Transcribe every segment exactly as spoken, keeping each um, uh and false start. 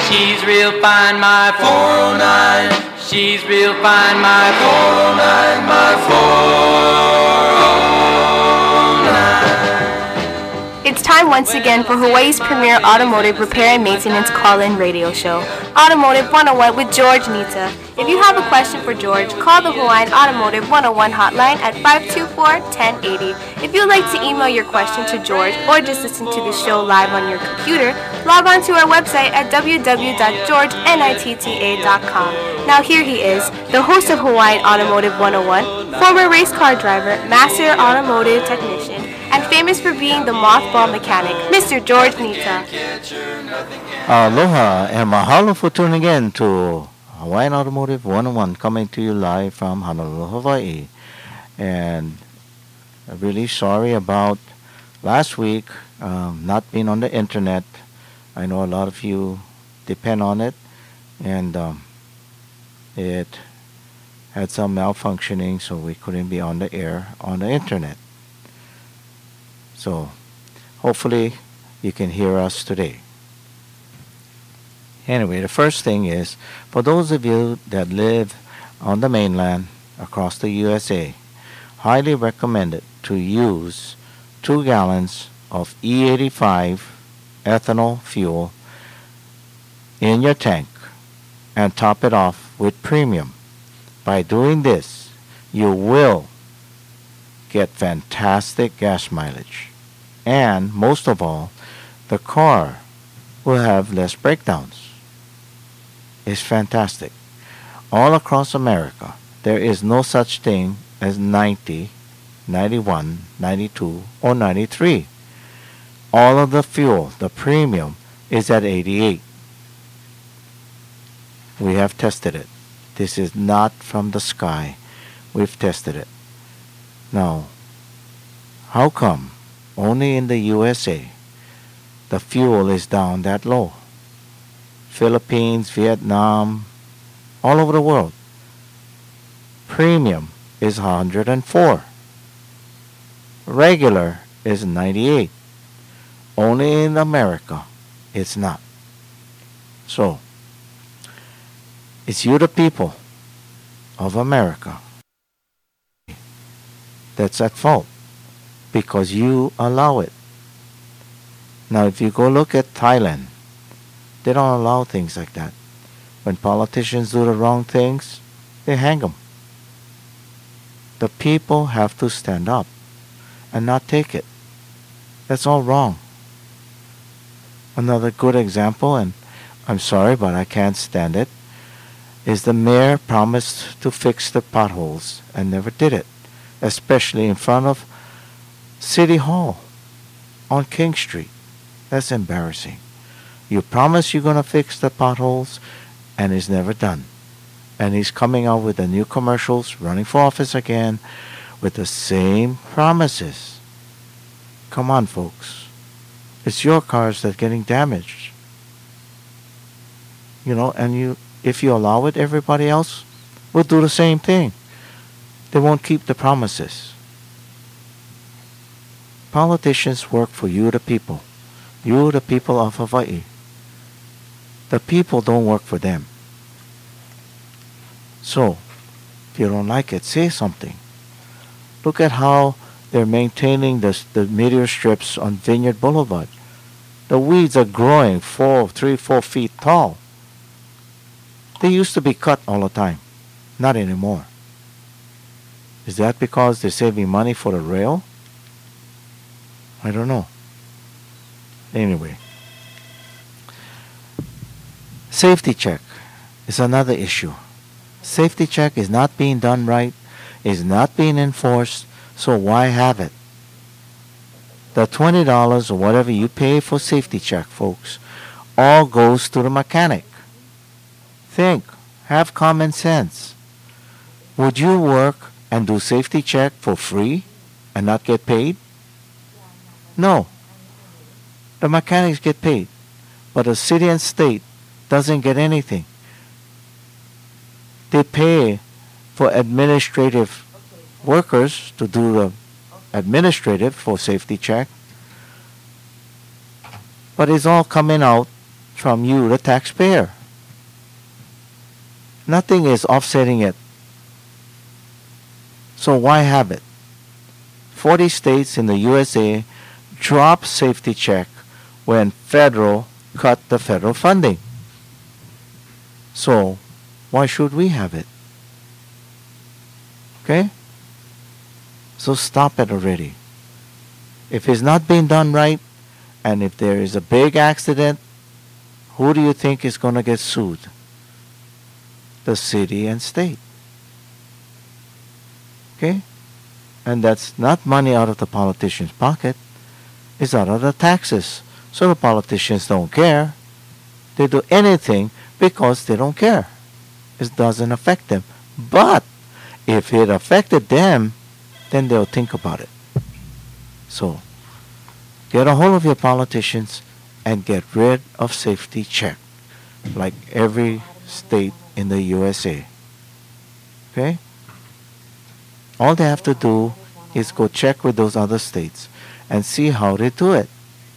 She's real fine, my four oh nine. She's real fine, my four oh nine, my four oh nine. It's time once again for Hawaii's premier automotive repair and maintenance call-in radio show, Automotive one oh one with George Nita. If you have a question for George, call the Hawaiian Automotive one oh one hotline at five two four, one oh eight oh. If you'd like to email your question to George or just listen to the show live on your computer, log on to our website at w w w dot george nitta dot com. Now here he is, the host of Hawaiian Automotive one oh one, former race car driver, master automotive technician, and famous for being the mothball mechanic, Mister George Nita. Aloha and mahalo for tuning in to Hawaiian Automotive one oh one, coming to you live from Honolulu, Hawaii. And I'm really sorry about last week um, not being on the internet. I know a lot of you depend on it, and um, it had some malfunctioning, so we couldn't be on the air on the internet. So hopefully you can hear us today. Anyway, the first thing is, for those of you that live on the mainland across the U S A, highly recommended to use two gallons of E eighty-five ethanol fuel in your tank and top it off with premium. By doing this, you will get fantastic gas mileage, and most of all, the car will have less breakdowns. It's fantastic. All across America, there is no such thing as ninety, ninety-one, ninety-two, or ninety-three. All of the fuel, the premium, is at eighty-eight. We have tested it. This is not from the sky. We've tested it. Now, how come only in the U S A the fuel is down that low? Philippines, Vietnam, all over the world, premium is one hundred four. Regular is ninety-eight. Only in America it's not. So, it's you, the people of America, that's at fault because you allow it. Now, if you go look at Thailand, they don't allow things like that. When politicians do the wrong things, they hang them. The people have to stand up and not take it. That's all wrong. Another good example, and I'm sorry, but I can't stand it, is the mayor promised to fix the potholes and never did it, especially in front of City Hall on King Street. That's embarrassing. You promise you're going to fix the potholes, and it's never done. And he's coming out with the new commercials, running for office again, with the same promises. Come on, folks. It's your cars that are getting damaged. You know, and you, if you allow it, everybody else will do the same thing. They won't keep the promises. Politicians work for you, the people. You, the people of Hawaii. The people don't work for them. So, if you don't like it, say something. Look at how they're maintaining the, the meteor strips on Vineyard Boulevard. The weeds are growing four, three, four feet tall. They used to be cut all the time. Not anymore. Is that because they're saving money for the rail? I don't know. Anyway. Safety check is another issue. Safety check is not being done right, is not being enforced, so why have it? The twenty dollars or whatever you pay for safety check, folks, all goes to the mechanic. Think, have common sense. Would you work and do safety check for free and not get paid? No. The mechanics get paid, but the city and state doesn't get anything. They pay for administrative workers to do the administrative for safety check, but it's all coming out from you, the taxpayer. Nothing is offsetting it. So why have it? forty states in the U S A drop safety check when federal cut the federal funding. So why should we have it? Okay? So stop it already. If it's not being done right, and if there is a big accident, who do you think is going to get sued? The city and state. Okay? And that's not money out of the politician's pocket. It's out of the taxes. So the politicians don't care. They do anything because they don't care. It doesn't affect them. But if it affected them, then they'll think about it. So get a hold of your politicians and get rid of safety check, like every state in the U S A. Okay? All they have to do is go check with those other states and see how they do it.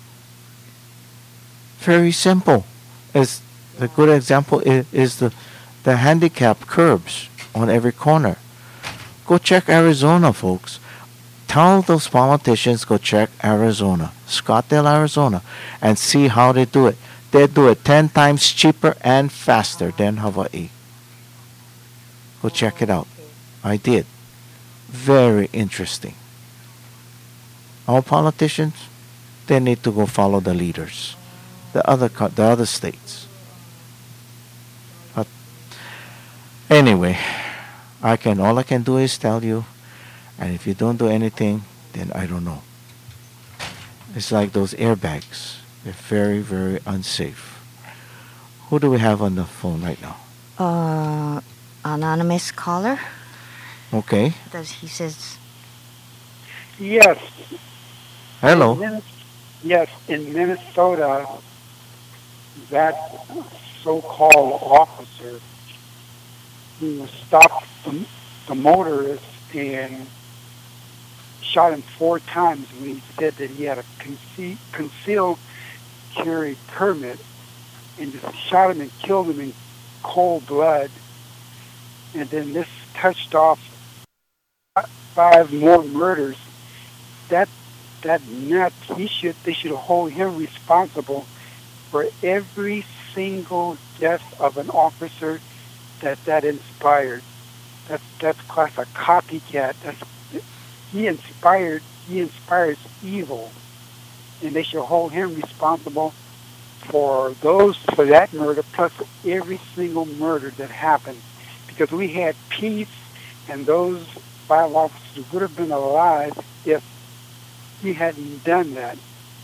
Very simple. As a good example is, is the, the handicap curbs on every corner. Go check Arizona, folks. Tell those politicians go check Arizona, Scottsdale, Arizona, and see how they do it. They do it ten times cheaper and faster than Hawaii. Go check it out. I did. Very interesting. Our politicians, they need to go follow the leaders, the other co- the other states. But anyway, I can all I can do is tell you, and if you don't do anything, then I don't know. It's like those airbags. They're very, very unsafe. Who do we have on the phone right now? Uh, anonymous caller. Okay. Does he says Yes. Hello. In Minnes- yes, in Minnesota, that so-called officer who stopped the, the motorist and shot him four times when he said that he had a conce- concealed carry permit, and just shot him and killed him in cold blood. And then this touched off five more murders. That that nut, he should they should hold him responsible for every single death of an officer that that inspired. That's that's class a copycat. That's he inspired he inspires evil, and they should hold him responsible for those for that murder plus every single murder that happened, because we had peace and those five officers would have been alive if he hadn't done that.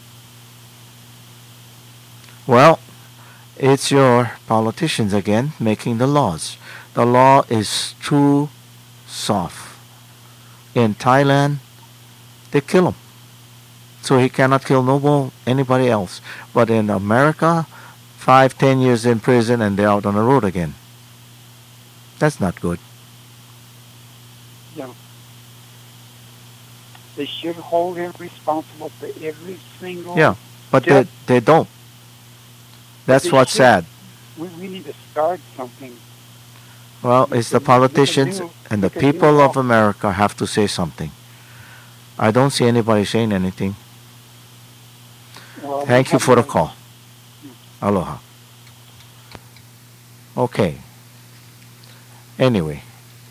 Well, it's your politicians again making the laws. The law is too soft. In Thailand, they kill him. So he cannot kill no more anybody else. But in America, five, ten years in prison and they're out on the road again. That's not good. Yeah. They should hold him responsible for every single... Yeah, but they, death. they don't. That's They what's should. sad. We, we need to start something. Well, it's the We can politicians do- and we the can do people of all- America have to say something. I don't see anybody saying anything. Well, we Thank you have for the to- call. Aloha. Okay. Anyway.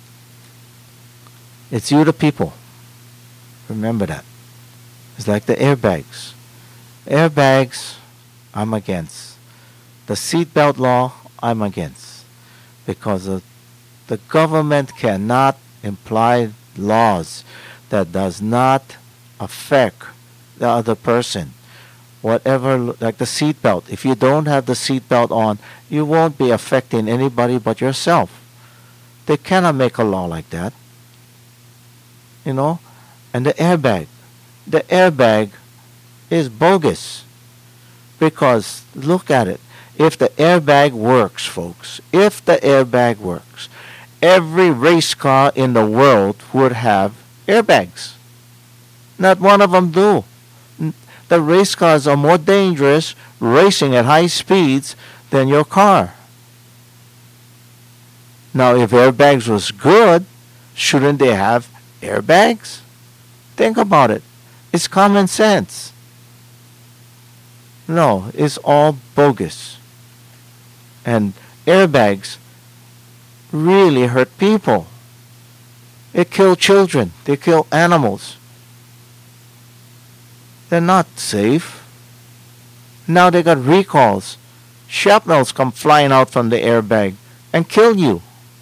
It's you the people. Remember that. It's like the airbags. Airbags, I'm against. The seatbelt law, I'm against. Because the, the government cannot imply laws that does not affect the other person. Whatever, like the seatbelt. If you don't have the seatbelt on, you won't be affecting anybody but yourself. They cannot make a law like that. You know? And the airbag. The airbag is bogus. Because, look at it. If the airbag works, folks, if the airbag works, every race car in the world would have airbags. Not one of them do. that race cars are more dangerous racing at high speeds than your car. Now, if airbags was good, shouldn't they have airbags? Think about it. It's common sense. No, it's all bogus. And airbags really hurt people. It kill children. They kill animals. They're not safe. Now they got recalls. Shrapnels come flying out from the airbag and kill you.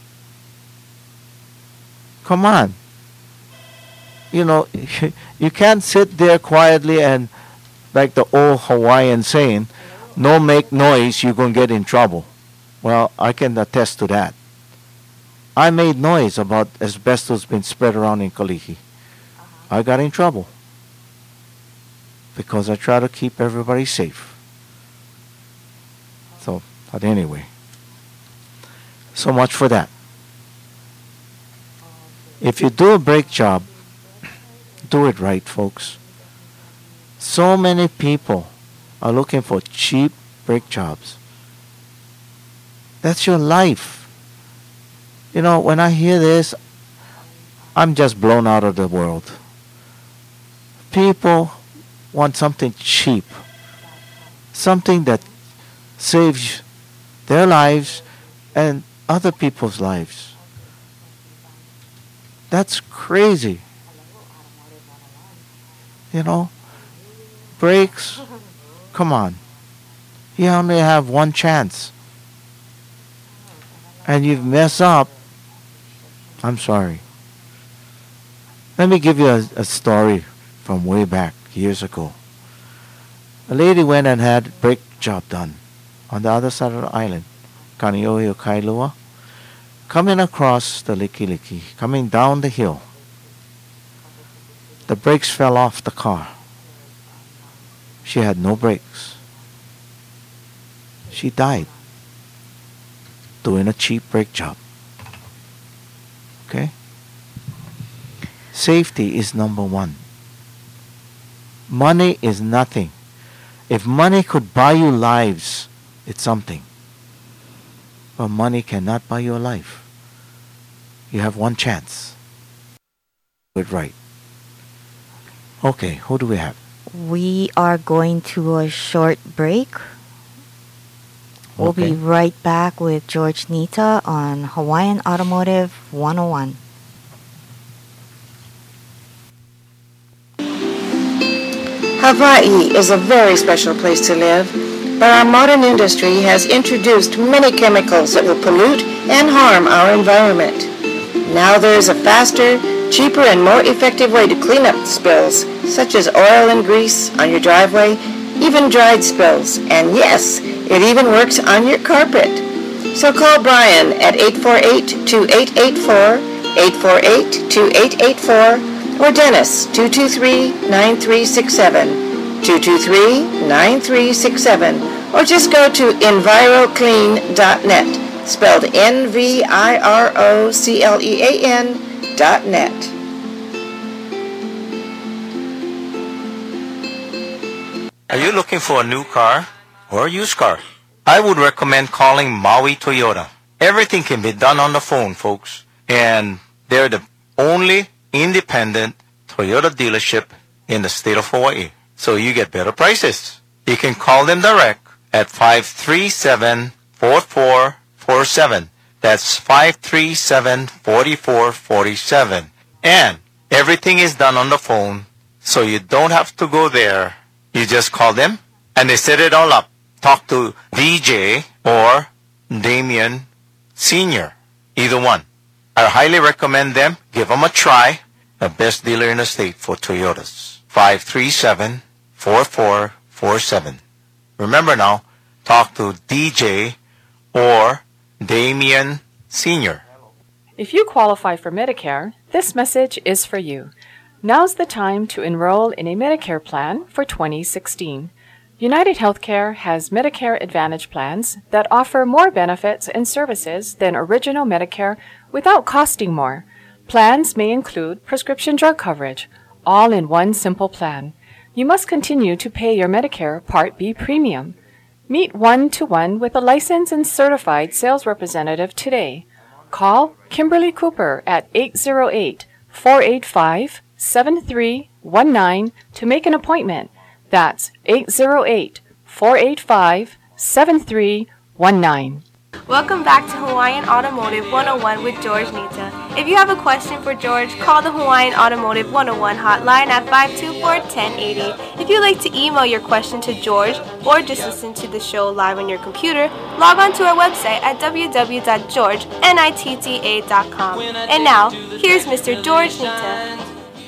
Come on. You know, you can't sit there quietly and, like the old Hawaiian saying, no make noise, you're going to get in trouble. Well, I can attest to that. I made noise about asbestos being spread around in Kalihi. I got in trouble because I try to keep everybody safe. So, but anyway, so much for that. If you do a brake job, do it right, folks. So many people are looking for cheap brake jobs. That's your life. You know, when I hear this, I'm just blown out of the world. People want something cheap, something that saves their lives and other people's lives. That's crazy. You know, brakes, come on. You only have one chance. And you mess up, I'm sorry. Let me give you a, a story from way back, years ago. A lady went and had a brake job done on the other side of the island, Kaneohe o Kailua, coming across the Likiliki, coming down the hill. The brakes fell off the car. She had no brakes. She died doing a cheap brake job. Okay? Safety is number one. Money is nothing. If money could buy you lives, it's something. But money cannot buy you a life. You have one chance. Do it right. Okay, who do we have? We are going to a short break. We'll Okay. be right back with George Nita on Hawaiian Automotive one oh one. Hawaii is a very special place to live, but our modern industry has introduced many chemicals that will pollute and harm our environment. Now there is a faster, cheaper, and more effective way to clean up spills, such as oil and grease on your driveway, even dried spills, and yes, it even works on your carpet. So call Brian at eight four eight, two eight eight four, eight four eight, two eight eight four, or Dennis, two two three, nine three six seven, two two three, nine three six seven, or just go to enviroclean dot net, spelled N V I R O C L E A N dot net. Are you looking for a new car or a used car? I would recommend calling Maui Toyota. Everything can be done on the phone, folks. And they're the only independent Toyota dealership in the state of Hawaii. So you get better prices. You can call them direct at five three seven, four four four seven. That's five three seven, four four four seven. And everything is done on the phone, so you don't have to go there. You just call them, and they set it all up. Talk to D J or Damien Senior, either one. I highly recommend them. Give them a try. The best dealer in the state for Toyotas. five three seven, four four four seven. Remember now, talk to D J or Damien Senior. If you qualify for Medicare, this message is for you. Now's the time to enroll in a Medicare plan for twenty sixteen. United Healthcare has Medicare Advantage plans that offer more benefits and services than original Medicare without costing more. Plans may include prescription drug coverage, all in one simple plan. you must continue to pay your Medicare Part B premium. Meet one-to-one with a licensed and certified sales representative today. Call Kimberly Cooper at eight zero eight, four eight five, seven three one nine to make an appointment. That's eight zero eight, four eight five, seven three one nine. Welcome back to Hawaiian Automotive one oh one with George Nita. If you have a question for George, call the Hawaiian Automotive one oh one hotline at five two four, one oh eight oh. If you'd like to email your question to George or just listen to the show live on your computer, log on to our website at w w w dot george nitta dot com. And now, here's Mister George Nita.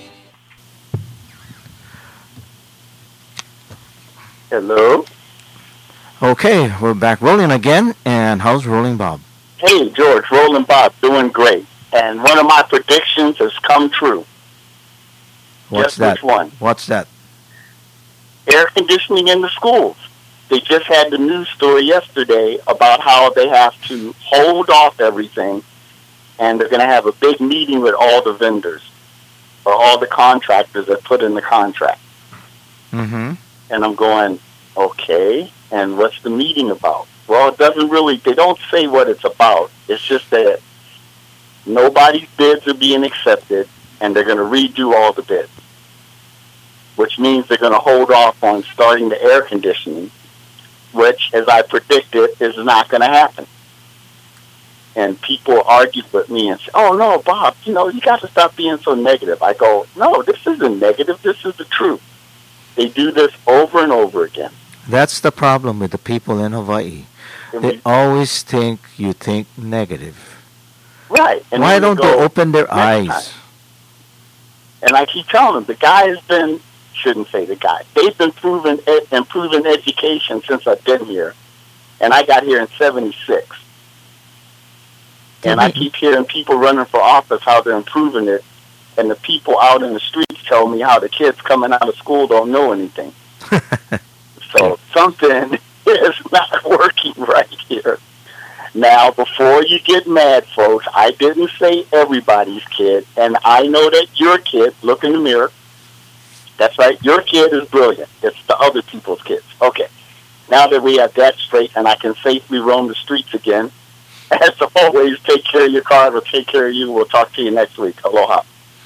Hello. Okay, we're back rolling again. And how's Rolling Bob? Hey, George, Rolling Bob, doing great. And one of my predictions has come true. What's Guess that? Which one? What's that? Air conditioning in the schools. They just had the news story yesterday about how they have to hold off everything, and they're going to have a big meeting with all the vendors or all the contractors that put in the contract. Mm-hmm. And I'm going, okay, and what's the meeting about? Well, it doesn't really, they don't say what it's about. It's just that nobody's bids are being accepted, and they're going to redo all the bids, which means they're going to hold off on starting the air conditioning, which, as I predicted, is not going to happen. And people argue with me and say, oh, no, Bob, you know, you got to stop being so negative. I go, no, this isn't negative. This is the truth. They do this over and over again. That's the problem with the people in Hawaii. They always think you think negative. Right. And why don't they open their eyes? Time. And I keep telling them, the guy has been, shouldn't say the guy, they've been proving, ed, improving education since I've been here. And I got here in seventy-six. And I keep hearing people running for office, how they're improving it. And the people out in the streets tell me how the kids coming out of school don't know anything. So something is not working right here. Now, before you get mad, folks, I didn't say everybody's kid, and I know that your kid, look in the mirror. That's right, your kid is brilliant. It's the other people's kids. Okay, now that we have that straight and I can safely roam the streets again, as always, take care of your car. We'll take care of you. We'll talk to you next week. Aloha.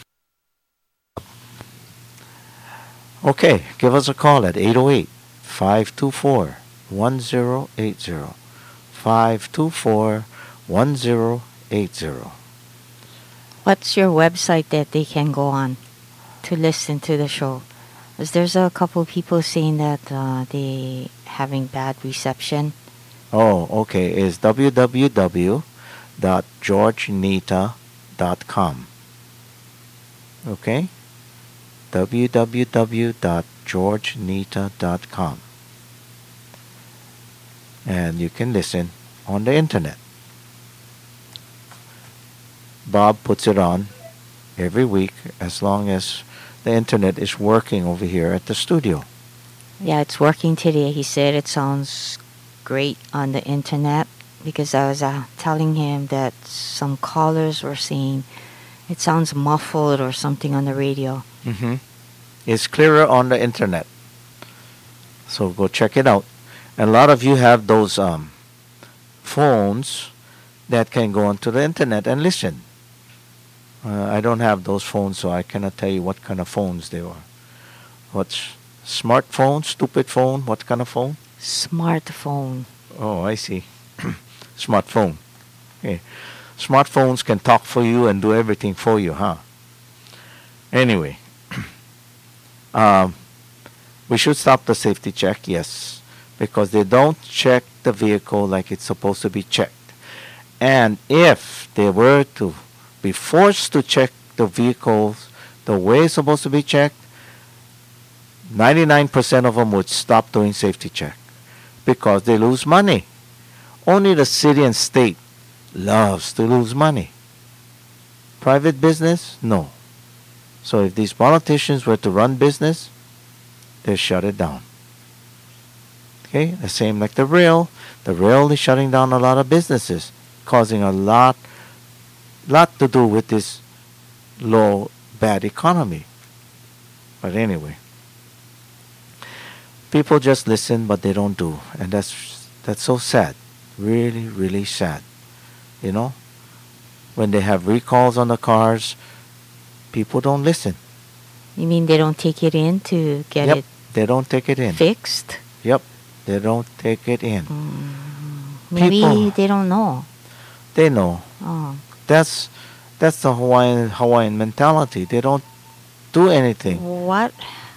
Okay, give us a call at eight oh eight, five two four, one oh eight oh. five two four, one oh eight oh. What's your website that they can go on to listen to the show? Because there's a couple of people saying that uh, they having bad reception. Oh, okay. It's w w w dot george nita dot com. Okay? w w w dot george nita dot com. And you can listen on the internet. Bob puts it on every week as long as the internet is working over here at the studio. Yeah, it's working today. He said it sounds great on the internet because I was uh, telling him that some callers were saying it sounds muffled or something on the radio. Mm-hmm. It's clearer on the internet. So go check it out. And a lot of you have those um, phones that can go onto the internet and listen. Uh, I don't have those phones, so I cannot tell you what kind of phones they are. What's smartphone, stupid phone? What kind of phone? Smartphone. Oh, I see. Smartphone. Okay. Smartphones can talk for you and do everything for you, huh? Anyway, um, we should stop the safety check, yes, because they don't check the vehicle like it's supposed to be checked. And if they were to be forced to check the vehicles the way it's supposed to be checked, ninety-nine percent of them would stop doing safety check because they lose money. Only the city and state loves to lose money. Private business, no. So if these politicians were to run business, they shut it down. Okay, the same like the rail. The rail is shutting down a lot of businesses, causing a lot, lot to do with this low, bad economy. But anyway, People just listen, but they don't do, and that's that's so sad. Really, really sad. You know, when they have recalls on the cars, people don't listen. You mean they don't take it in to get Yep, it they don't take it in. fixed? Yep, they don't take it in. Maybe People- they don't know. They know. Oh. That's that's the Hawaiian Hawaiian mentality. They don't do anything. What?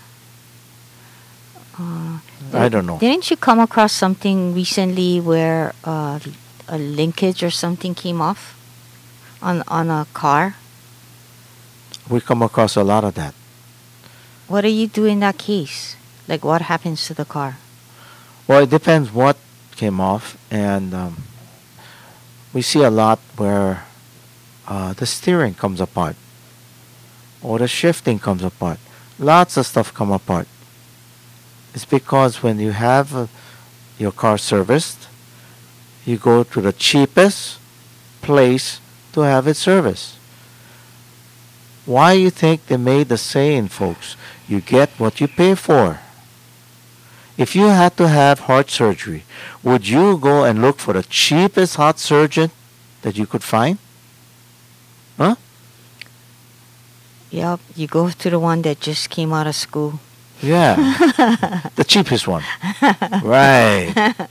Uh, I don't know. Didn't you come across something recently where uh, a linkage or something came off on on a car? We come across a lot of that. What do you do in that case? Like, what happens to the car? Well, it depends what came off, and um, we see a lot where uh, the steering comes apart, or the shifting comes apart. Lots of stuff come apart. It's because when you have uh, your car serviced, you go to the cheapest place to have it serviced. Why you think they made the saying, folks? You get what you pay for. If you had to have heart surgery, would you go and look for the cheapest heart surgeon that you could find? Huh? Yep, you go to the one that just came out of school. Yeah. The cheapest one. Right.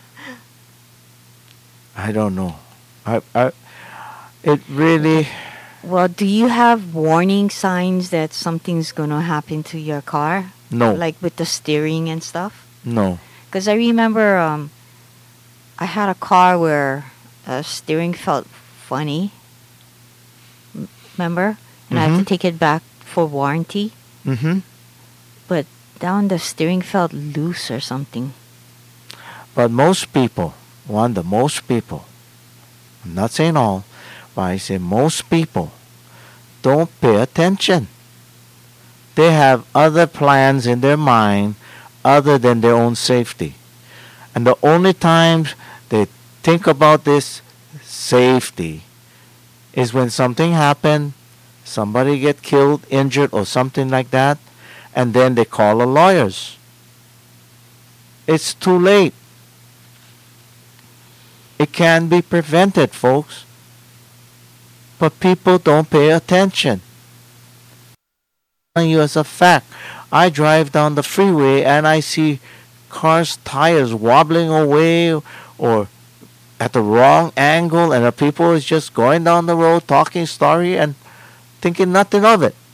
I don't know. I, I, it really... Well, do you have warning signs that something's going to happen to your car? No. Like with the steering and stuff? No. Because I remember um, I had a car where uh, steering felt funny. M- Remember? And I had to Mhm. take it back for warranty. Mm-hmm. But down the steering felt loose or something. But most people, Wanda, most people, I'm not saying all, but I say most people don't pay attention. They have other plans in their mind other than their own safety. And the only times they think about this safety is when something happened, somebody get killed, injured, or something like that, and then they call the lawyers. It's too late. It can be prevented, folks. But people don't pay attention. I'm telling you as a fact, I drive down the freeway and I see cars' tires wobbling away or at the wrong angle, and the people is just going down the road talking story and thinking nothing of it.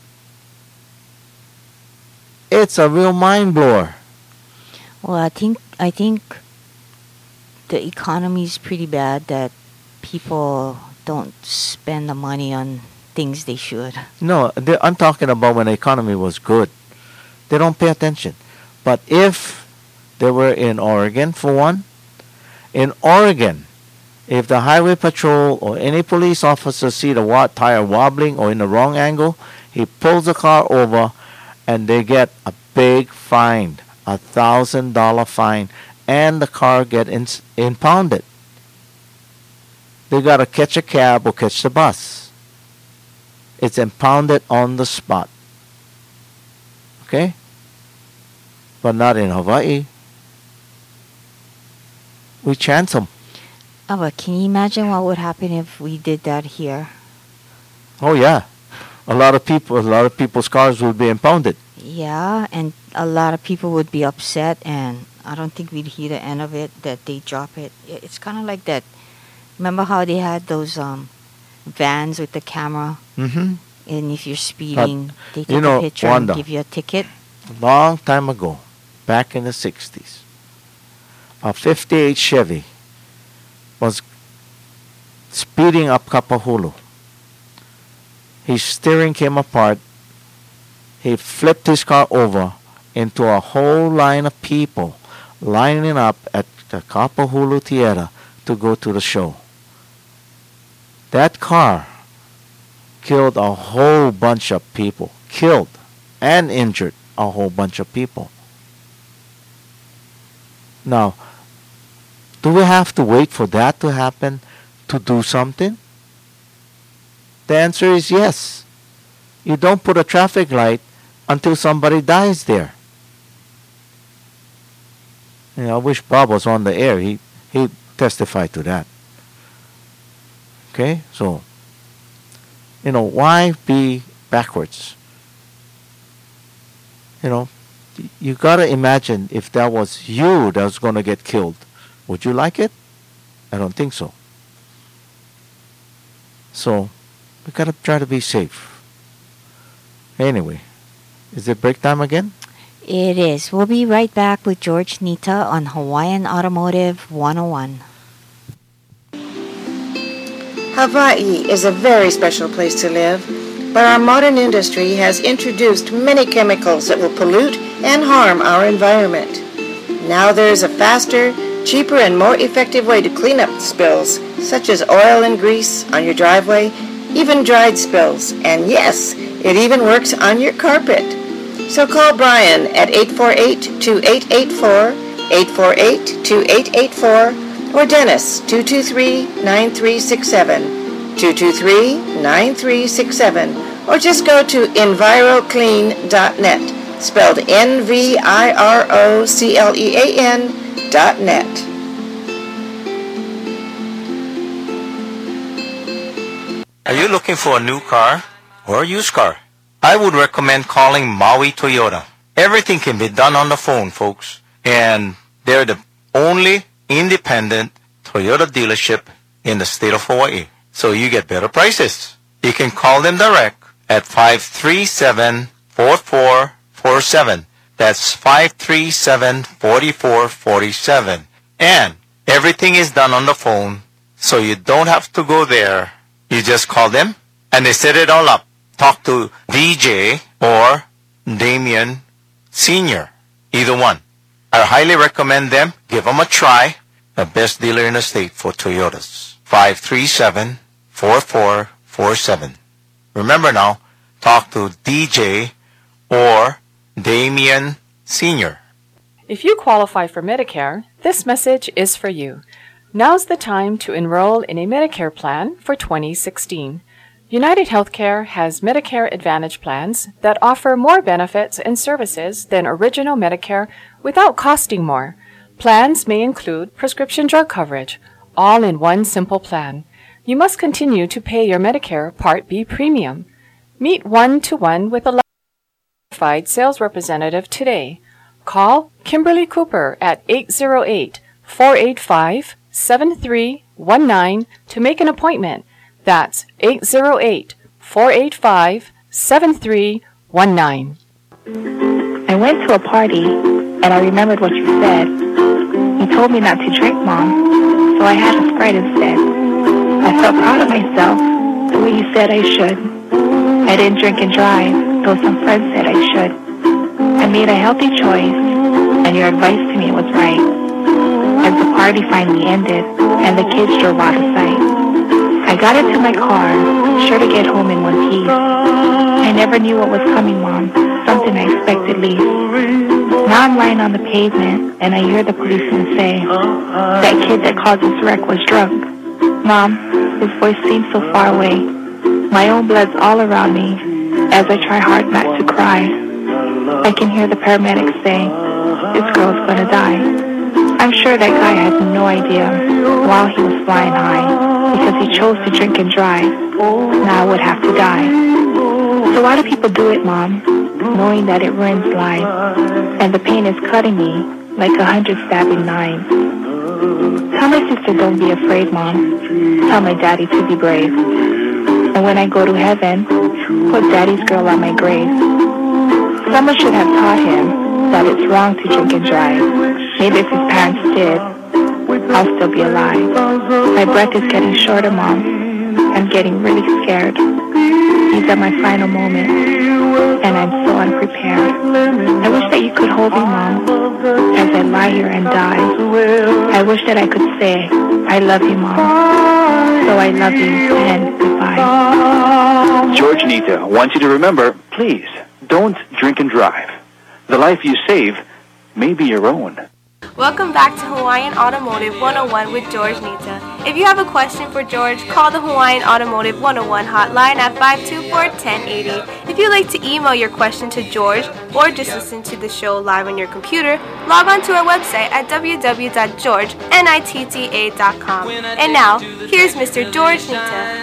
It's a real mind blower. Well, I think I think the economy is pretty bad that people don't spend the money on things they should. No, they- I'm talking about when the economy was good. They don't pay attention. But if they were in Oregon, for one, in Oregon, if the highway patrol or any police officer see the wa- tire wobbling or in the wrong angle, he pulls the car over and they get a big fine, a thousand dollar fine, and the car get ins- impounded. They gotta catch a cab or catch the bus. It's impounded on the spot. Okay? But not in Hawaii. We chance them. Oh, but can you imagine what would happen if we did that here? Oh yeah, a lot of people, a lot of people's cars would be impounded. Yeah, and a lot of people would be upset, and I don't think we'd hear the end of it that they drop it. I- It's kind of like that. Remember how they had those um, vans with the camera, Mm-hmm. and if you're speeding, they take you know, a picture Wanda, and give you a ticket. Long time ago, back in the sixties, a fifty-eight Chevy was speeding up Kapahulu. His steering came apart. He flipped his car over into a whole line of people lining up at the Kapahulu Theater to go to the show. That car killed a whole bunch of people. Killed and injured a whole bunch of people. Now, do we have to wait for that to happen to do something? The answer is yes. You don't put a traffic light until somebody dies there. You know, I wish Bob was on the air. He he testified to that. Okay, so you know, why be backwards? You know, you gotta imagine if that was you that was gonna get killed. Would you like it? I don't think so. So we gotta try to be safe. Anyway, is it break time again? It is. We'll be right back with George Nita on Hawaiian Automotive one oh one. Hawaii is a very special place to live, but our modern industry has introduced many chemicals that will pollute and harm our environment. Now there is a faster, cheaper, and more effective way to clean up spills, such as oil and grease on your driveway, even dried spills, and yes, it even works on your carpet. So call Brian at eight four eight, two eight eight four, eight four eight, two eight eight four, or Dennis, two two three, nine three six seven, two two three, nine three six seven, or just go to enviroclean dot net, spelled N V I R O C L E A N dot net. Are you looking for a new car or a used car? I would recommend calling Maui Toyota. Everything can be done on the phone, folks, and they're the only independent Toyota dealership in the state of Hawaii. So you get better prices. You can call them direct at five three seven, four four four seven. That's five three seven, four four four seven. And everything is done on the phone, so you don't have to go there. You just call them, and they set it all up. Talk to D J or Damien Senior, either one. I highly recommend them. Give them a try. The best dealer in the state for Toyotas. five three seven, four four four seven. Remember now, talk to D J or Damien Senior. If you qualify for Medicare, this message is for you. Now's the time to enroll in a Medicare plan for twenty sixteen. United Healthcare has Medicare Advantage plans that offer more benefits and services than original Medicare without costing more. Plans may include prescription drug coverage, all in one simple plan. You must continue to pay your Medicare Part B premium. Meet one-to-one with a qualified sales representative today. Call Kimberly Cooper at eight zero eight, four eight five, seven three one nine to make an appointment. That's eight zero eight, four eight five, seven three one nine. I went to a party, and I remembered what you said. You told me not to drink, Mom, so I had a Sprite instead. I felt proud of myself, the way you said I should. I didn't drink and drive, though some friends said I should. I made a healthy choice, and your advice to me was right. As the party finally ended, and the kids drove out of sight, I got into my car, sure to get home in one piece. I never knew what was coming, Mom, something I expected least. Now I'm lying on the pavement, and I hear the policeman say, that kid that caused this wreck was drunk. Mom, his voice seems so far away. My own blood's all around me, as I try hard not to cry. I can hear the paramedics saying, this girl's gonna die. I'm sure that guy had no idea while he was flying high, because he chose to drink and drive. Now I would have to die. So why do people do it, Mom, knowing that it ruins lives, and the pain is cutting me like a hundred stabbing knives? Tell my sister don't be afraid, Mom. Tell my daddy to be brave. And when I go to heaven, put Daddy's girl on my grave. Someone should have taught him that it's wrong to drink and drive. Maybe if his parents did, I'll still be alive. My breath is getting shorter, Mom. I'm getting really scared. These are my final moments, and I'm so unprepared. I wish that you could hold me, Mom, as I lie here and die. I wish that I could say, I love you, Mom. So I love you, and goodbye. George Nita wants you to remember, please, don't drink and drive. The life you save may be your own. Welcome back to Hawaiian Automotive one oh one with George Nita. If you have a question for George, call the Hawaiian Automotive one oh one hotline at five two four, one oh eight oh. If you'd like to email your question to George or just listen to the show live on your computer, log on to our website at w w w dot george nitta dot com. And now, here's Mister George Nita.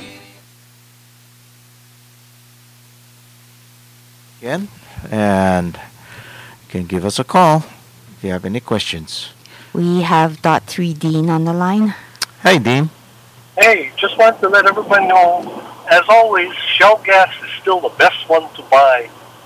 Again, and you can give us a call if you have any questions. We have Dot three Dean on the line. Hey, Dean. Hey, just want to let everyone know, as always, Shell gas is still the best one to buy.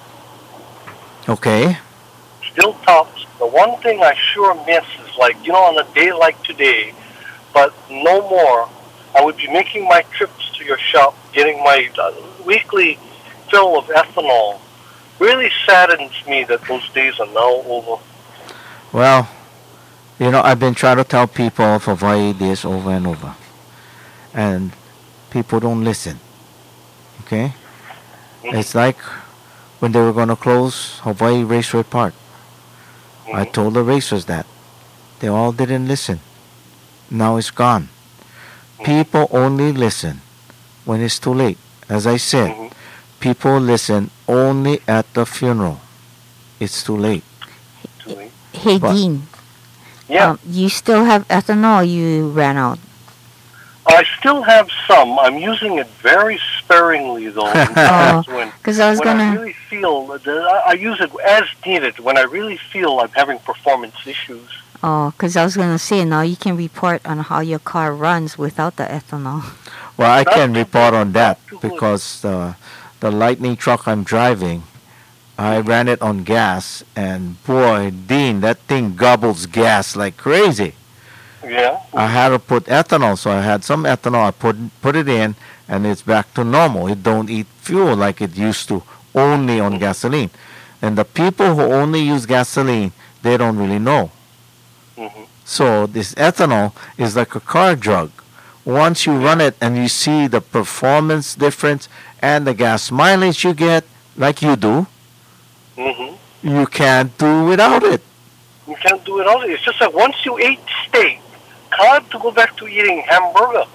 Okay. Still tops. The one thing I sure miss is, like, you know, on a day like today, but no more, I would be making my trips to your shop, getting my uh, weekly fill of ethanol. Really saddens me that those days are now over. Well, you know, I've been trying to tell people of Hawaii this over and over. And people don't listen. Okay? Mm-hmm. It's like when they were going to close Hawaii Raceway Park. Mm-hmm. I told the racers that. They all didn't listen. Now it's gone. Mm-hmm. People only listen when it's too late. As I said, mm-hmm. people listen only at the funeral. It's too late. Too late. Hey, But, Dean. Yeah. Um, you still have ethanol or you ran out? I still have some. I'm using it very sparingly, though. Oh, when, 'cause I was when gonna- I really feel, that I I use it as needed when I really feel I'm having performance issues. Oh, because I was going to say, now you can report on how your car runs without the ethanol. Well, I Not can too report good. on that Not too good. because uh, the Lightning truck I'm driving, I ran it on gas, and boy, Dean, that thing gobbles gas like crazy. Yeah. I had to put ethanol, so I had some ethanol. I put put it in, and it's back to normal. It don't eat fuel like it used to, only on gasoline. And the people who only use gasoline, they don't really know. Mm-hmm. So this ethanol is like a car drug. Once you run it and you see the performance difference and the gas mileage you get, like you do, Mm-hmm. you can't do without it. You can't do it all. It's just that once you ate steak, hard to go back to eating hamburger.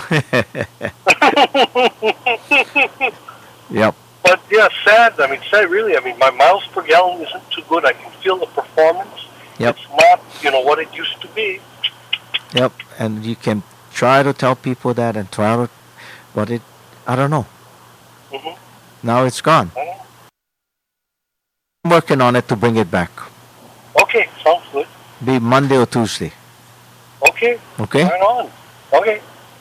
Yep. But yeah, sad. I mean, sad really. I mean, my miles per gallon isn't too good. I can feel the performance. Yep. It's not, you know, what it used to be. Yep. And you can try to tell people that and try to, but it, I don't know. Mm-hmm. Now it's gone. I know. I'm working on it to bring it back. Okay, sounds good. Be Monday or Tuesday. Okay. Okay? Right on. Okay.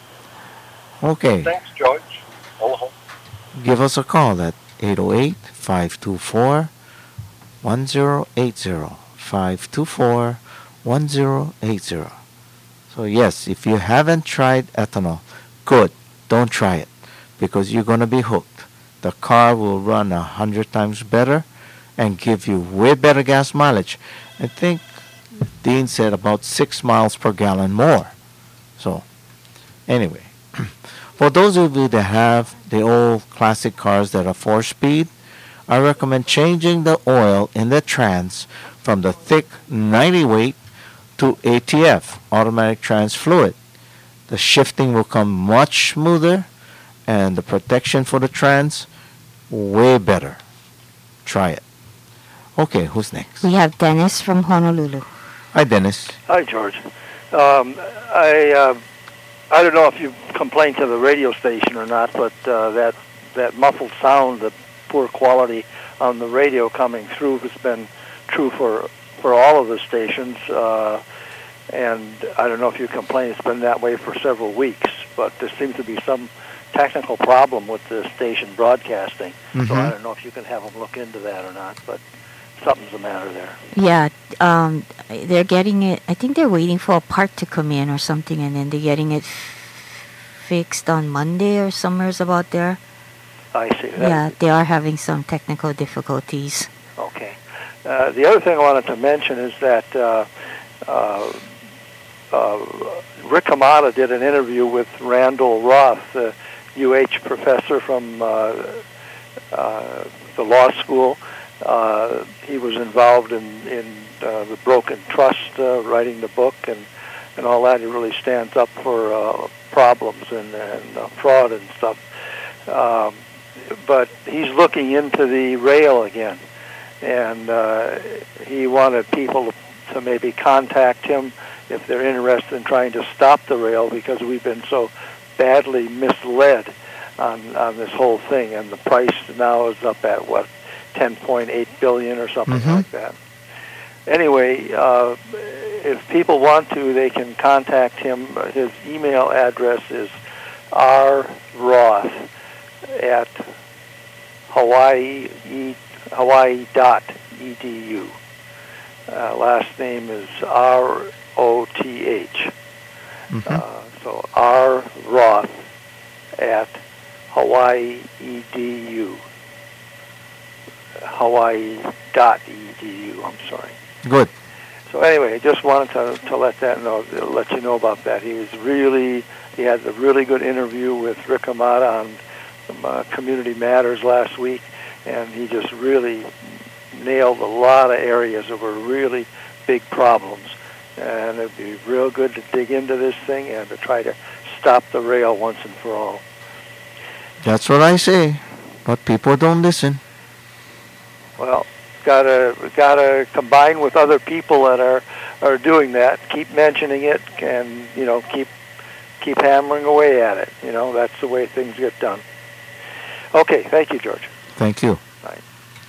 Okay. Thanks, George. Aloha. Give us a call at eight oh eight, five two four, one oh eight oh. five two four, one oh eight oh. So yes, if you haven't tried ethanol, good. Don't try it because you're going to be hooked. The car will run a hundred times better and give you way better gas mileage. I think Dean said about six miles per gallon more. So anyway, for those of you that have the old classic cars that are four-speed, I recommend changing the oil in the trans from the thick ninety weight to A T F, automatic trans fluid. The shifting will come much smoother and the protection for the trans way better. Try it. Okay, who's next? We have Dennis from Honolulu. Hi, Dennis. Hi, George. Um, I uh, I don't know if you complained to the radio station or not, but uh, that that muffled sound, the poor quality on the radio coming through has been true for for all of the stations. Uh, and I don't know if you complained. It's been that way for several weeks, but there seems to be some technical problem with the station broadcasting. Mm-hmm. So I don't know if you can have them look into that or not, but something's the matter there. Yeah, um, they're getting it. I think they're waiting for a part to come in or something, and then they're getting it f- fixed on Monday or somewhere's about there. I see. That- Yeah, they are having some technical difficulties. Okay. Uh, the other thing I wanted to mention is that uh, uh, uh, Rick Hamada did an interview with Randall Roth, the U H professor from uh, uh, the law school. Uh, he was involved in, in uh, the broken trust uh, writing the book and, and all that. He really stands up for uh, problems and, and uh, fraud and stuff. Um, but he's looking into the rail again, and uh, he wanted people to, to maybe contact him if they're interested in trying to stop the rail, because we've been so badly misled on on this whole thing, and the price now is up at what, ten point eight billion or something Mm-hmm. like that. Anyway, uh, if people want to, they can contact him. His email address is rroth at hawaii hawaii dot edu. Uh, last name is R O T H. Mm-hmm. Uh, so rroth at hawaii edu. hawaii dot edu, I'm sorry. Good. So anyway, I just wanted to, to let that know, let you know about that. He was really, he had a really good interview with Rick Amata on uh, Community Matters last week, and he just really nailed a lot of areas that were really big problems. And it'd be real good to dig into this thing and to try to stop the rail once and for all. That's what I say, but people don't listen. Well, gotta gotta combine with other people that are are doing that. Keep mentioning it, and you know, keep keep hammering away at it. You know, that's the way things get done. Okay, thank you, George. Thank you. Bye.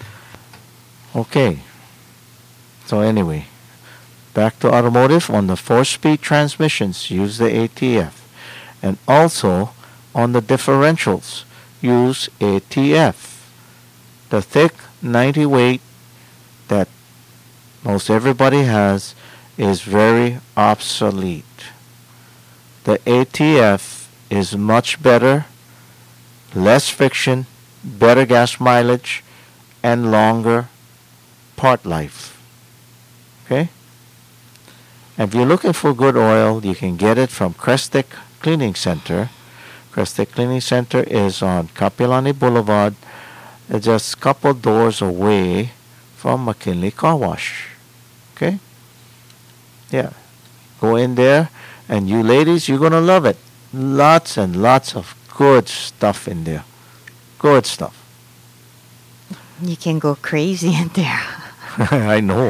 Okay. So anyway, back to automotive. On the four-speed transmissions, use the A T F, and also on the differentials, use A T F. The thick ninety weight that most everybody has is very obsolete. The A T F is much better, less friction, better gas mileage, and longer part life. Okay? If you're looking for good oil, you can get it from Crestek Cleaning Center. Crestek Cleaning Center is on Kapiolani Boulevard, just a couple doors away from McKinley Car Wash. Okay? Yeah. Go in there, and you ladies, you're going to love it. Lots and lots of good stuff in there. Good stuff. You can go crazy in there. I know.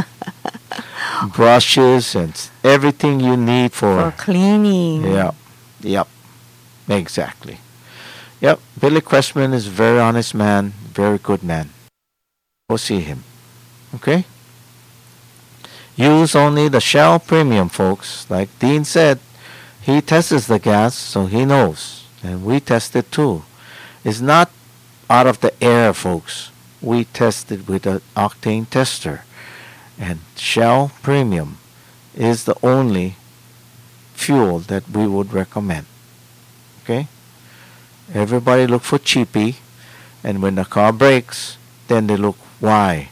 Brushes and s- everything you need for... For cleaning. Yeah. Yep. Exactly. Yep. Billy Cressman is a very honest man, very good man. Go see him. Okay? Use only the Shell Premium, folks. Like Dean said, he tests the gas, so he knows. And we test it too. It's not out of the air, folks. We test it with an octane tester. And Shell Premium is the only fuel that we would recommend. Okay? Everybody look for cheapy, and when the car breaks, then they look why.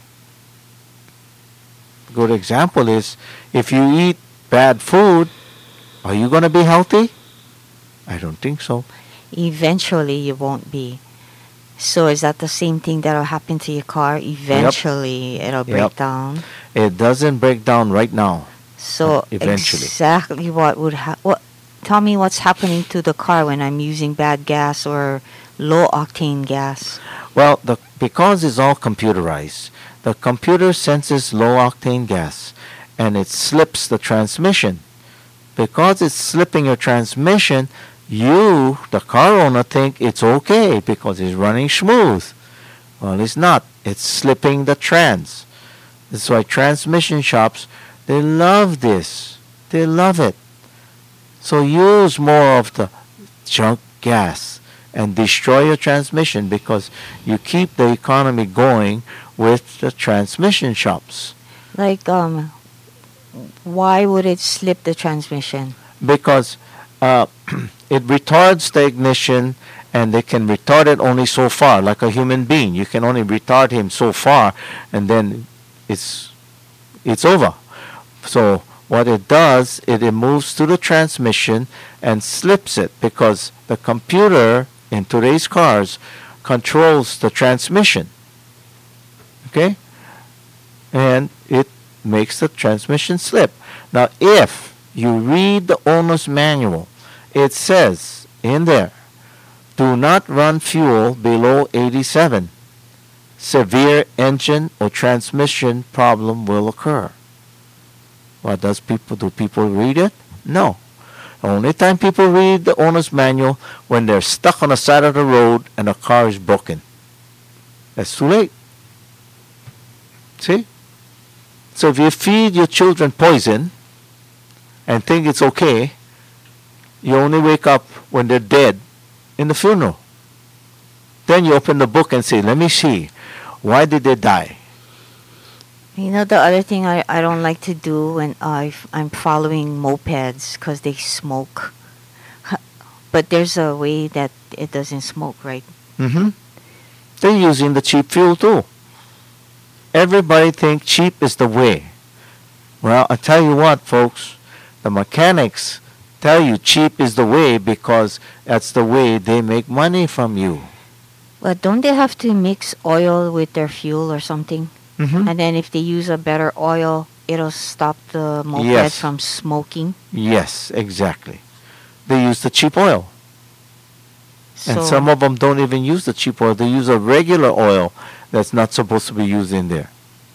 A good example is, if you eat bad food, are you going to be healthy? I don't think so. Eventually you won't be. So is that the same thing that'll happen to your car? Eventually it'll break Yep. down. It doesn't break down right now. So Eventually. exactly what would ha- what tell me what's happening to the car when I'm using bad gas or low octane gas? Well, the because it's all computerized, the computer senses low octane gas and it slips the transmission. Because it's slipping your transmission, you, the car owner, think it's okay because it's running smooth. Well, it's not. It's slipping the trans. That's why transmission shops, they love this. They love it. So use more of the junk gas and destroy your transmission because you keep the economy going with the transmission shops. Like um why would it slip the transmission? Because uh, it retards the ignition, and they can retard it only so far. Like a human being, you can only retard him so far, and then it's it's over. So what it does, it, it moves to the transmission and slips it, because the computer in today's cars controls the transmission. Okay? And it makes the transmission slip. Now, if you read the owner's manual, it says in there, do not run fuel below eighty-seven. Severe engine or transmission problem will occur. What does people do? People read it? No. The only time people read the owner's manual when they're stuck on the side of the road and the car is broken. That's too late. See? So if you feed your children poison and think it's okay, you only wake up when they're dead in the funeral. Then you open the book and say, let me see, why did they die? You know, the other thing I, I don't like to do when I, I'm following mopeds because they smoke. But there's a way that it doesn't smoke, right? Mm-hmm. They're using the cheap fuel too. Everybody thinks cheap is the way. Well, I tell you what, folks, the mechanics tell you cheap is the way because that's the way they make money from you. But don't they have to mix oil with their fuel or something? Mm-hmm. And then if they use a better oil, it'll stop the moped Yes. from smoking? Yes, exactly. They use the cheap oil. And So- some of them don't even use the cheap oil. They use a regular oil that's not supposed to be used in there.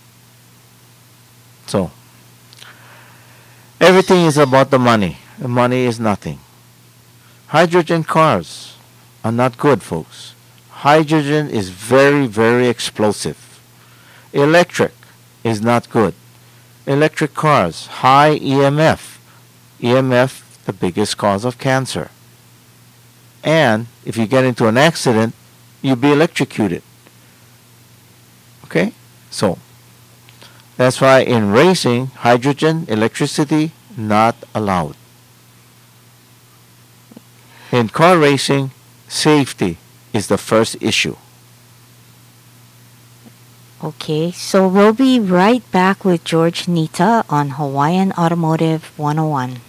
So, everything is about the money. The money is nothing. Hydrogen cars are not good, folks. Hydrogen is very, very explosive. Electric is not good. Electric cars, high E M F. E M F, the biggest cause of cancer. And if you get into an accident, you'll be electrocuted. Okay? So, that's why in racing, hydrogen, electricity, not allowed. In car racing, safety is the first issue. Okay, so we'll be right back with George Nita on Hawaiian Automotive one oh one.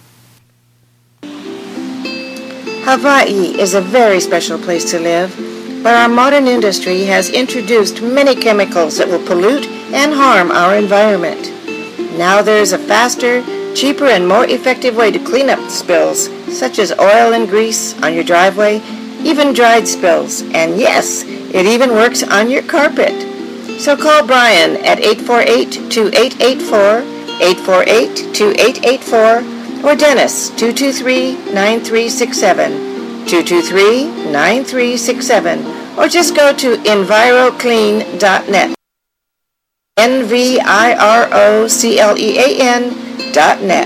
Hawaii is a very special place to live, but our modern industry has introduced many chemicals that will pollute and harm our environment. Now there is a faster, cheaper, and more effective way to clean up spills, such as oil and grease on your driveway, even dried spills, and yes, it even works on your carpet. So call Brian at eight four eight, two eight eight four, eight four eight, two eight eight four, or Dennis, two two three, nine three six seven, two two three, nine three six seven, or just go to enviroclean dot net. N V I R O C L E A N dot net.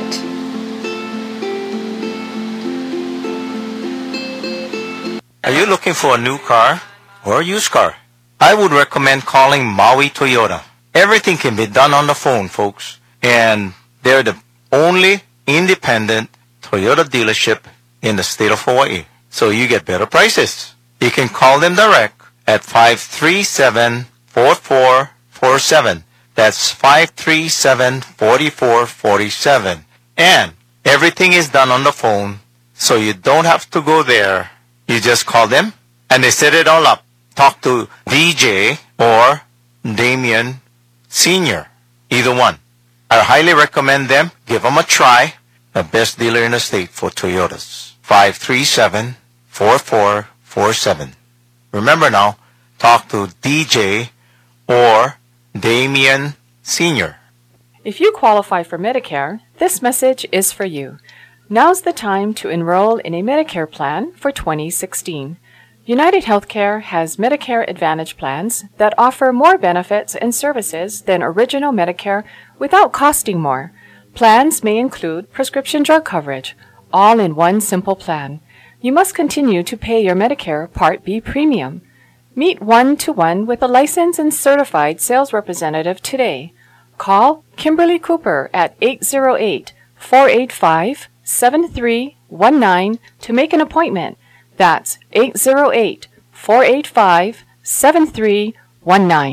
Are you looking for a new car or a used car? I would recommend calling Maui Toyota. Everything can be done on the phone, folks. And they're the only independent Toyota dealership in the state of Hawaii. So you get better prices. You can call them direct at five three seven, four four four seven. That's five three seven, four four four seven. And everything is done on the phone, so you don't have to go there. You just call them, and they set it all up. Talk to D J or Damien Senior, either one. I highly recommend them. Give them a try. The best dealer in the state for Toyotas. five three seven, four four four seven. Remember now, talk to D J or Damien Senior. If you qualify for Medicare, this message is for you. Now's the time to enroll in a Medicare plan for twenty sixteen. United Healthcare has Medicare Advantage plans that offer more benefits and services than original Medicare without costing more. Plans may include prescription drug coverage, all in one simple plan. You must continue to pay your Medicare Part B premium. Meet one-to-one with a licensed and certified sales representative today. Call Kimberly Cooper at eight zero eight, four eight five, seven three one nine to make an appointment. That's eight zero eight, four eight five, seven three one nine.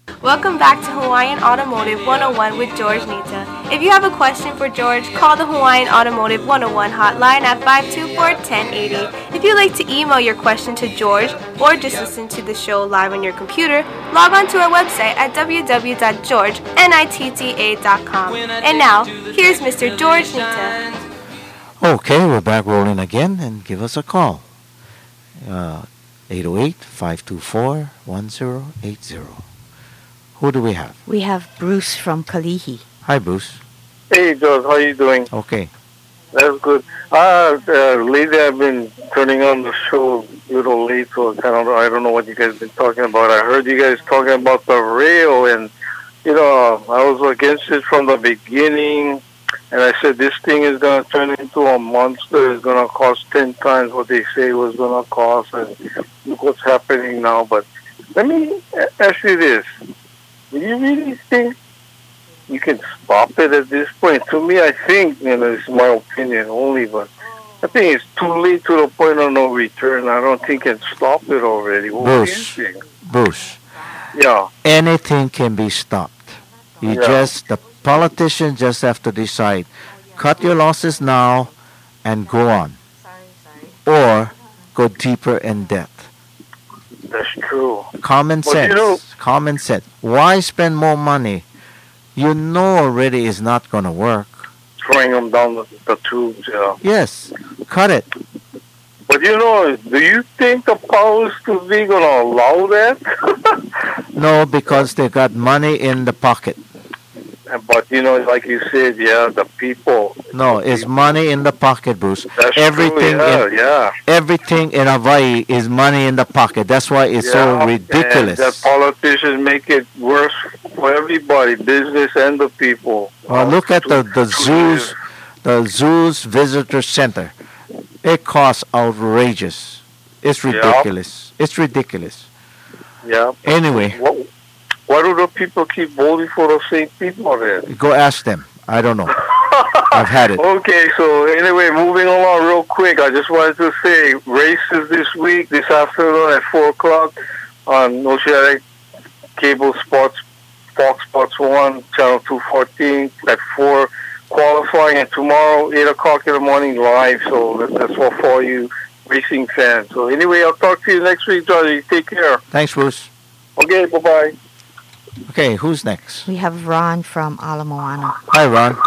Welcome back to Hawaiian Automotive one oh one with George Nita. If you have a question for George, call the Hawaiian Automotive one oh one hotline at five two four, one oh eight oh. If you'd like to email your question to George or just listen to the show live on your computer, log on to our website at w w w dot george nitta dot com. And now, here's Mister George Nita. Okay, we're back rolling again, and give us a call. Uh, eight oh eight, five two four, one oh eight oh. Who do we have? We have Bruce from Kalihi. Hi, Bruce. Hey, George, how you doing? Okay. That's good. Uh, uh, lately I've been turning on the show a little late, so kind of, I don't know what you guys have been talking about. I heard you guys talking about the rail, and, you know, I was against it from the beginning, and I said this thing is going to turn into a monster. It's going to cost ten times what they say it was going to cost, and look what's happening now. But let me ask you this. Do you really think you can stop it at this point? To me, I think, you know, it's my opinion only, but I think it's too late to the point of no return. I don't think it can stop it already. What Bruce, do you think? Bruce, Yeah. anything can be stopped. You Yeah. just, the politicians just have to decide, cut your losses now and go on. Or go deeper in debt. That's true. Common But sense. you know- Common sense. Why spend more money? You know already it's not going to work. Throwing them down the, the tubes, yeah. Yes, cut it. But you know, do you think the powers to be going to allow that? No, because they got money in the pocket. But you know, like you said, yeah, the people. No, it's money in the pocket, Bruce. That's everything true, yeah, in, yeah. Everything in Hawaii is money in the pocket. That's why it's Yeah, so ridiculous. And the politicians make it worse for everybody, business and the people. Well, look at the, the zoos, the zoos visitor center. It costs outrageous. It's Yeah. ridiculous. It's ridiculous. Yeah. Anyway, What, why do the people keep voting for the same people then? go ask them. I don't know. I've had it. Okay, so anyway, moving along real quick, I just wanted to say races this week, this afternoon at four o'clock on Oceanic Cable Sports, Fox Sports one, Channel two fourteen at four, qualifying, and tomorrow, eight o'clock in the morning, live. So that- that's for, for you racing fans. So anyway, I'll talk to you next week, Johnny. Take care. Thanks, Bruce. Okay, bye-bye. Okay, who's next? We have Ron from Ala Moana. Hi, Ron.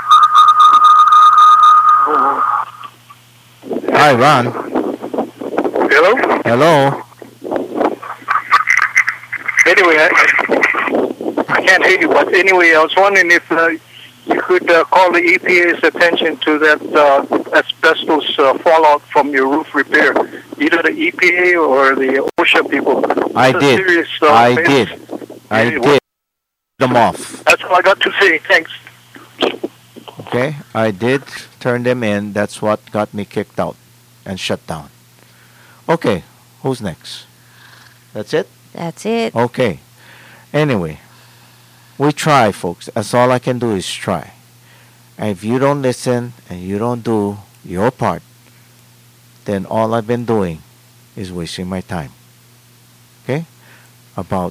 Hi, Ron. Hello? Hello. Anyway, I, I can't hear you, but anyway, I was wondering if uh, you could uh, call the E P A's attention to that uh, asbestos uh, fallout from your roof repair. Either the E P A or the OSHA people. I It's a did. serious, uh, I offense. did. I Yeah, did. Them off. That's all I got to say. Thanks. Okay, I did turn them in. That's what got me kicked out and shut down. Okay, who's next? That's it? That's it. Okay. Anyway, we try, folks. That's all I can do is try. And if you don't listen and you don't do your part, then all I've been doing is wasting my time. Okay? About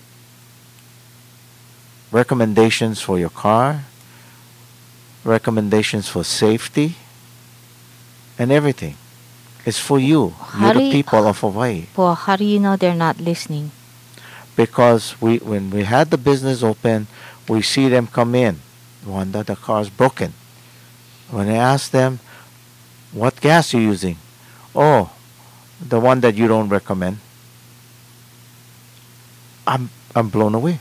recommendations for your car, recommendations for safety, and everything. It's for you. How You're do the you- people of Hawaii. Well, how do you know they're not listening? Because we, when we had the business open, we see them come in. Wonder the car's broken. When I ask them, what gas you using? Oh, the one that you don't recommend. I'm I'm blown away.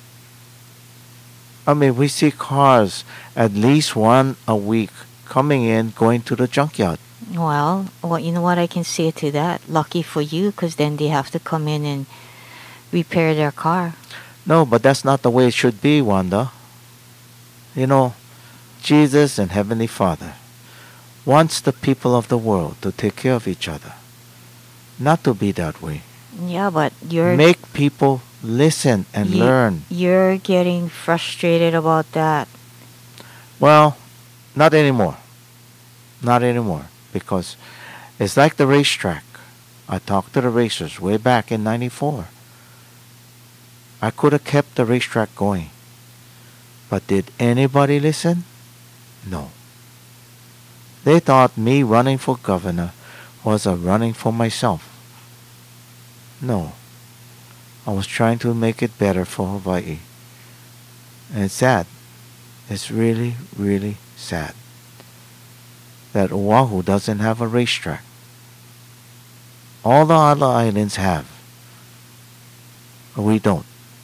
I mean, we see cars at least one a week coming in, going to the junkyard. Well, well, you know what I can say to that? Lucky for you, because then they have to come in and repair their car. No, but that's not the way it should be, Wanda. You know, Jesus and Heavenly Father wants the people of the world to take care of each other. Not to be that way. Yeah, but you're Make people listen and you- learn. You're getting frustrated about that. Well, not anymore. Not anymore. Because it's like the racetrack. I talked to the racers way back in ninety-four. I could have kept the racetrack going. But did anybody listen? No. They thought me running for governor was a running for myself. No. I was trying to make it better for Hawaii. And it's sad. It's really, really sad that Oahu doesn't have a racetrack. All the other islands have. But we don't.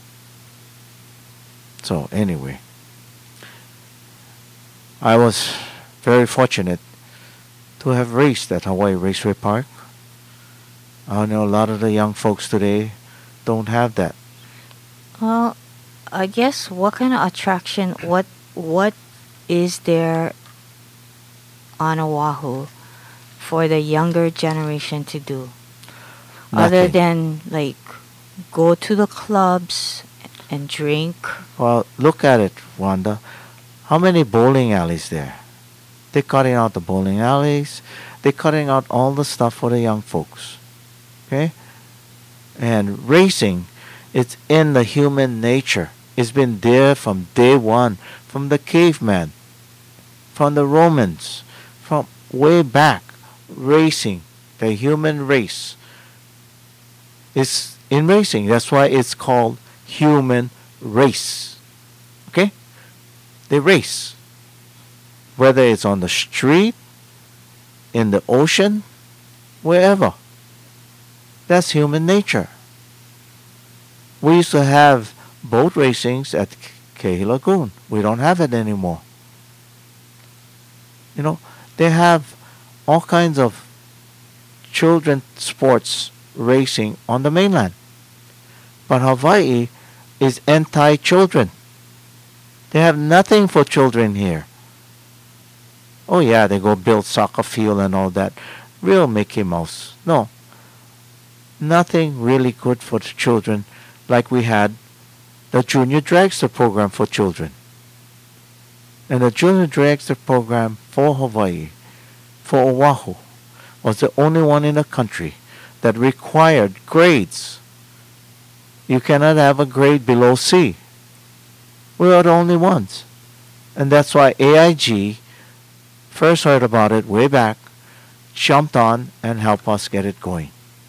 So anyway, I was very fortunate to have raced at Hawaii Raceway Park. I know a lot of the young folks today don't have that. Well, I guess what kind of attraction, what what is there on Oahu for the younger generation to do? Other Nothing. than like go to the clubs and drink? Well, look at it, Wanda. How many bowling alleys there? They're cutting out the bowling alleys. They're cutting out all the stuff for the young folks. Okay? And racing, it's in the human nature. It's been there from day one, from the caveman, from the Romans, from way back. Racing, the human race, is in racing. That's why it's called human race. Okay? They race. Whether it's on the street, in the ocean, wherever. That's human nature. We used to have boat racings at Kehi Lagoon. We don't have it anymore. You know, they have all kinds of children sports racing on the mainland. But Hawaii is anti-children. They have nothing for children here. Oh yeah, they go build soccer field and all that. Real Mickey Mouse. No. Nothing really good for the children like we had the Junior Dragster program for children. And the Junior Dragster program for Hawaii, for Oahu, was the only one in the country that required grades. You cannot have a grade below C. We are the only ones. And that's why A I G first heard about it way back, jumped on and helped us get it going.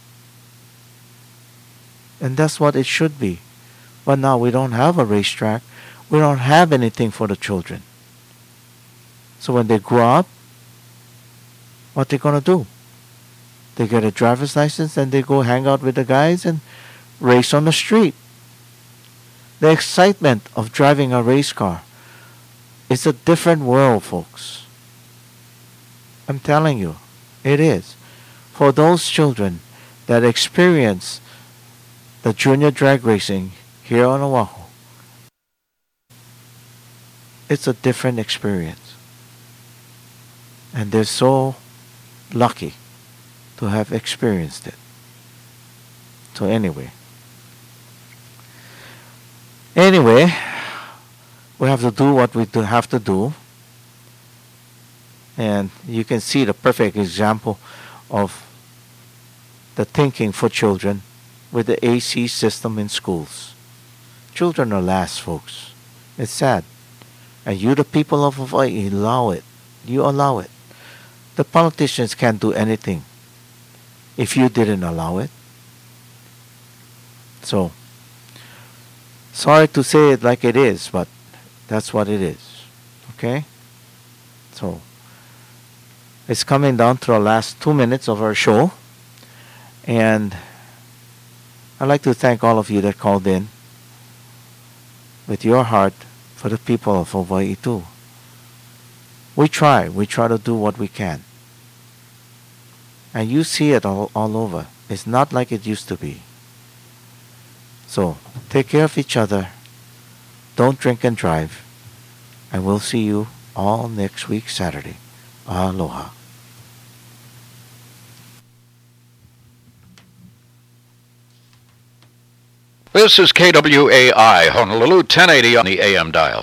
And that's what it should be. But now we don't have a racetrack. We don't have anything for the children. So when they grow up, what they gonna do? They get a driver's license and they go hang out with the guys and race on the street. The excitement of driving a race car is a different world, folks. I'm telling you, it is. For those children that experience the junior drag racing here on Oahu, it's a different experience. And they're so lucky to have experienced it. So anyway. Anyway, we have to do what we do have to do. And you can see the perfect example of the thinking for children with the A C system in schools. Children are last, folks. It's sad. And you, the people of Hawaii, allow it. You allow it. The politicians can't do anything if you didn't allow it. So, sorry to say it like it is, but that's what it is. Okay? So, it's coming down to the last two minutes of our show. And I'd like to thank all of you that called in with your heart for the people of Hawaii too. We try. We try to do what we can. And you see it all, all over. It's not like it used to be. So, take care of each other. Don't drink and drive. And we'll see you all next week, Saturday. Aloha. This is K W A I, Honolulu, ten eighty on the A M dial.